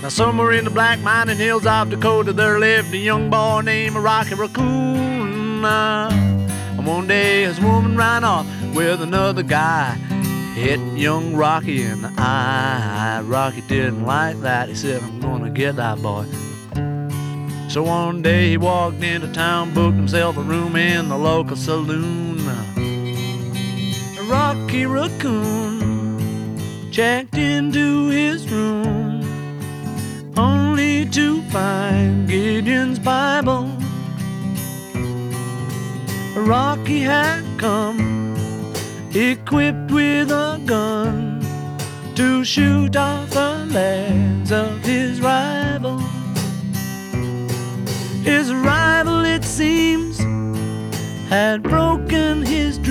Now somewhere in the black mining hills of Dakota there lived a young boy named Rocky Raccoon. And one day his woman ran off with another guy, hit young Rocky in the eye. Rocky didn't like that. He said, I'm gonna get that boy. So one day he walked into town, booked himself a room in the local saloon. Rocky Raccoon checked into his room, only to find Gideon's Bible. Rocky had come equipped with a gun to shoot off the legs of his rival. His rival, it seems, had broken his